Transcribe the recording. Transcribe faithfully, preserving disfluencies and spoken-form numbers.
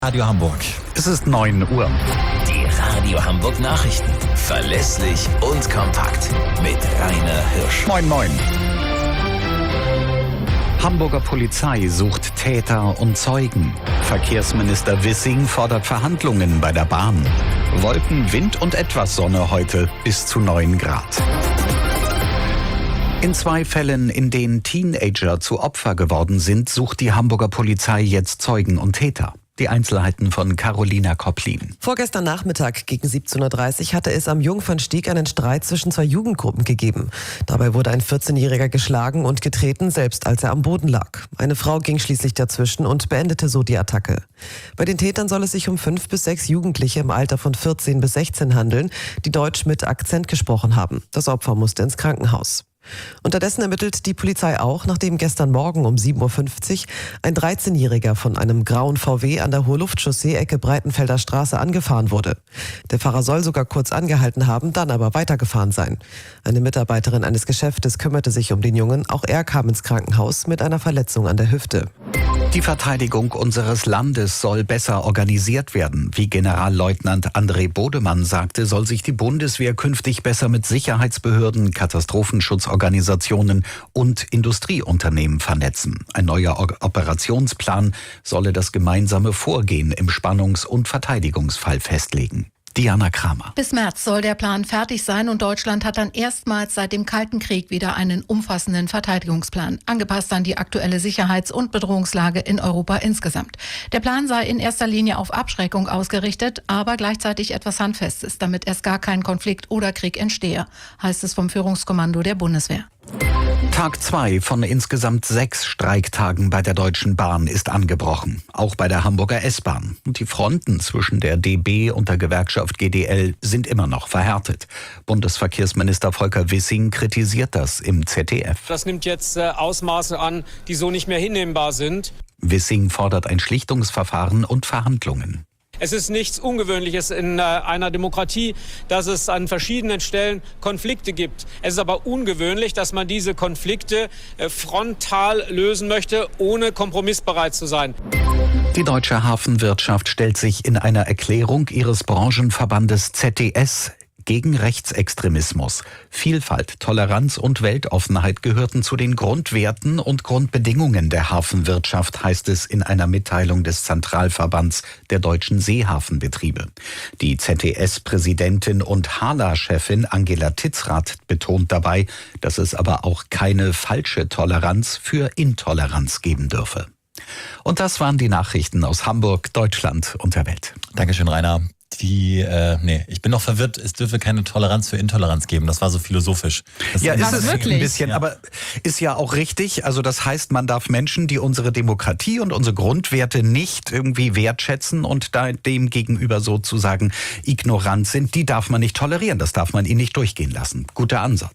Radio Hamburg. Es ist neun Uhr. Die Radio Hamburg Nachrichten. Verlässlich und kompakt. Mit Rainer Hirsch. Moin, moin. Hamburger Polizei sucht Täter und Zeugen. Verkehrsminister Wissing fordert Verhandlungen bei der Bahn. Wolken, Wind und etwas Sonne heute bis zu neun Grad. In zwei Fällen, in denen Teenager zu Opfer geworden sind, sucht die Hamburger Polizei jetzt Zeugen und Täter. Die Einzelheiten von Carolina Kopplin. Vorgestern Nachmittag gegen siebzehn Uhr dreißig hatte es am Jungfernstieg einen Streit zwischen zwei Jugendgruppen gegeben. Dabei wurde ein vierzehnjähriger geschlagen und getreten, selbst als er am Boden lag. Eine Frau ging schließlich dazwischen und beendete so die Attacke. Bei den Tätern soll es sich um fünf bis sechs Jugendliche im Alter von vierzehn bis sechzehn handeln, die Deutsch mit Akzent gesprochen haben. Das Opfer musste ins Krankenhaus. Unterdessen ermittelt die Polizei auch, nachdem gestern Morgen um sieben Uhr fünfzig ein dreizehnjähriger von einem grauen V W an der Hohe-Luft-Chaussee Ecke Breitenfelder Straße angefahren wurde. Der Fahrer soll sogar kurz angehalten haben, dann aber weitergefahren sein. Eine Mitarbeiterin eines Geschäftes kümmerte sich um den Jungen. Auch er kam ins Krankenhaus mit einer Verletzung an der Hüfte. Die Verteidigung unseres Landes soll besser organisiert werden. Wie Generalleutnant André Bodemann sagte, soll sich die Bundeswehr künftig besser mit Sicherheitsbehörden, Katastrophenschutzorganisationen und Industrieunternehmen vernetzen. Ein neuer Operationsplan solle das gemeinsame Vorgehen im Spannungs- und Verteidigungsfall festlegen. Diana Kramer. Bis März soll der Plan fertig sein und Deutschland hat dann erstmals seit dem Kalten Krieg wieder einen umfassenden Verteidigungsplan, angepasst an die aktuelle Sicherheits- und Bedrohungslage in Europa insgesamt. Der Plan sei in erster Linie auf Abschreckung ausgerichtet, aber gleichzeitig etwas Handfestes, damit erst gar kein Konflikt oder Krieg entstehe, heißt es vom Führungskommando der Bundeswehr. Tag zwei von insgesamt sechs Streiktagen bei der Deutschen Bahn ist angebrochen, auch bei der Hamburger S-Bahn. Und die Fronten zwischen der D B und der Gewerkschaft G D L sind immer noch verhärtet. Bundesverkehrsminister Volker Wissing kritisiert das im Z D F. Das nimmt jetzt äh, Ausmaße an, die so nicht mehr hinnehmbar sind. Wissing fordert ein Schlichtungsverfahren und Verhandlungen. Es ist nichts Ungewöhnliches in äh, einer Demokratie, dass es an verschiedenen Stellen Konflikte gibt. Es ist aber ungewöhnlich, dass man diese Konflikte äh, frontal lösen möchte, ohne kompromissbereit zu sein. Die deutsche Hafenwirtschaft stellt sich in einer Erklärung ihres Branchenverbandes Z D S gegen Rechtsextremismus. Vielfalt, Toleranz und Weltoffenheit gehörten zu den Grundwerten und Grundbedingungen der Hafenwirtschaft, heißt es in einer Mitteilung des Zentralverbands der deutschen Seehafenbetriebe. Die Z D S-Präsidentin und Hala-Chefin Angela Titzrath betont dabei, dass es aber auch keine falsche Toleranz für Intoleranz geben dürfe. Und das waren die Nachrichten aus Hamburg, Deutschland und der Welt. Dankeschön, Rainer. Die, äh, nee, ich bin noch verwirrt, es dürfe keine Toleranz für Intoleranz geben. Das war so philosophisch. Das ja, ist es wirklich? ein bisschen, ja. Aber ist ja auch richtig. Also das heißt, man darf Menschen, die unsere Demokratie und unsere Grundwerte nicht irgendwie wertschätzen und da dem gegenüber sozusagen ignorant sind, die darf man nicht tolerieren. Das darf man ihnen nicht durchgehen lassen. Guter Ansatz.